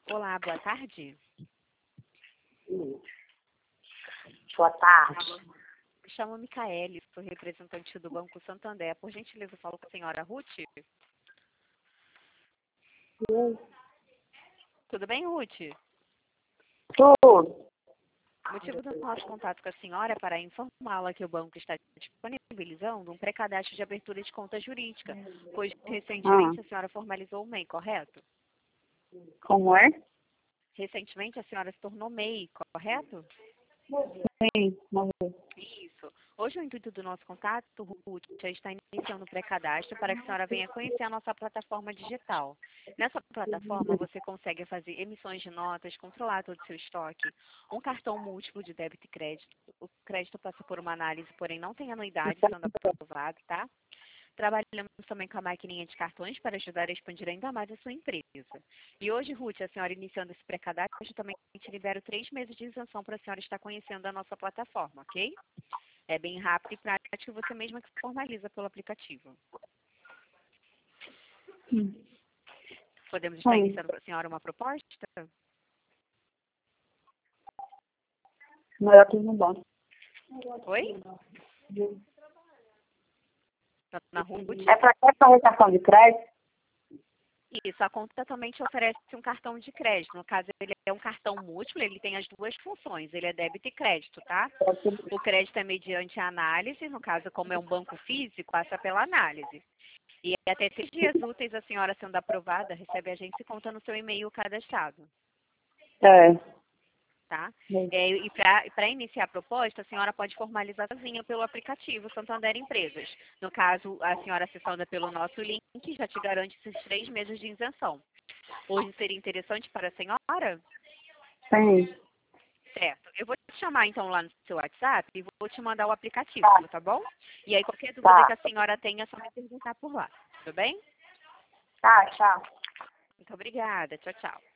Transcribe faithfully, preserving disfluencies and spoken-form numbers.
Olá, boa tarde. Sim. Boa tarde. Me chamo Micaele, sou representante do Banco Santander. Por gentileza, eu falo com a senhora Ruth? Sim. Tudo bem, Ruth? Tudo. O motivo do nosso contato com a senhora é para informá-la que o banco está disponibilizando um pré-cadastro de abertura de conta jurídica, pois recentemente Ah, a senhora formalizou o M E I, correto? como é? Recentemente a senhora se tornou M E I, correto? Sim. Vamos ver. Isso. Hoje o intuito do nosso contato, Ruth, já está iniciando o pré-cadastro para que a senhora venha conhecer a nossa plataforma digital. Nessa plataforma você consegue fazer emissões de notas, controlar todo o seu estoque, um cartão múltiplo de débito e crédito. O crédito passa por uma análise, porém não tem anuidade sendo aprovado, tá? Trabalhamos também com a maquininha de cartões para ajudar a expandir ainda mais a sua empresa. E hoje, Ruth, a senhora iniciando esse pré-cadastro, também te libero três meses de isenção para a senhora estar conhecendo a nossa plataforma, ok? É bem rápido e prático, você mesma que formaliza pelo aplicativo. Hum. Podemos estar Sim. iniciando para a senhora uma proposta? Melhor que no banco. Oi? Dona Ruth? É para quê? Para cartão de crédito? Isso, a conta também te oferece um cartão de crédito. No caso, ele é um cartão múltiplo, ele tem as duas funções, ele é débito e crédito, tá? O crédito é mediante a análise, no caso, como é um banco físico, passa pela análise. E até três dias úteis, a senhora sendo aprovada, recebe a agência e conta no seu e-mail cadastrado, É. tá? É, e para iniciar a proposta, a senhora pode formalizar sozinha pelo aplicativo Santander Empresas. No caso, a senhora acessando pelo nosso link, já te garante esses três meses de isenção. Hoje seria interessante para a senhora? Sim. Certo. Eu vou te chamar então lá no seu WhatsApp e vou te mandar o aplicativo, Tá. tá bom? E aí qualquer dúvida que Tá. a senhora tenha, é só me perguntar por lá. Tudo bem? Tá, tchau. Muito obrigada. Tchau, tchau.